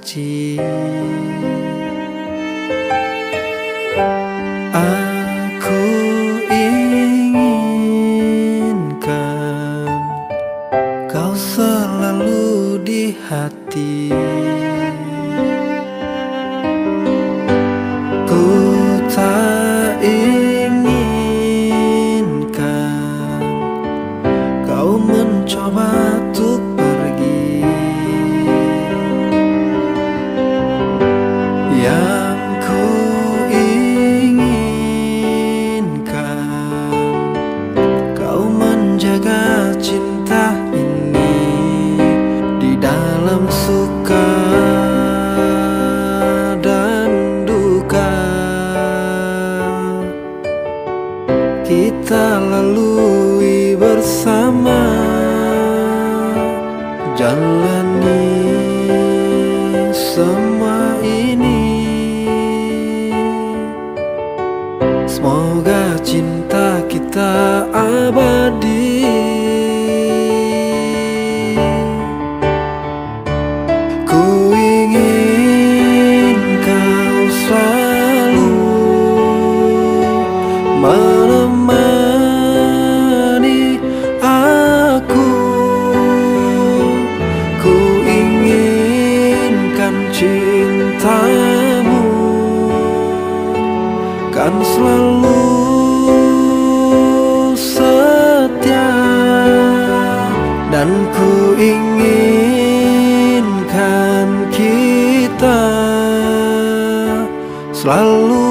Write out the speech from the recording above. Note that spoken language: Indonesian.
janji. Aku inginkan kau selalu di hati. Ku tak inginkan kau mencoba untuk pergi. Yang ku inginkan kau menjaga cinta ini di dalam suka dan duka. Kita lalui bersama, jalani semua ini. Semoga cinta kita abadi. Ku ingin kau selalu menemani aku. Ku inginkan cintamu kan selalu setia, dan ku inginkan kita selalu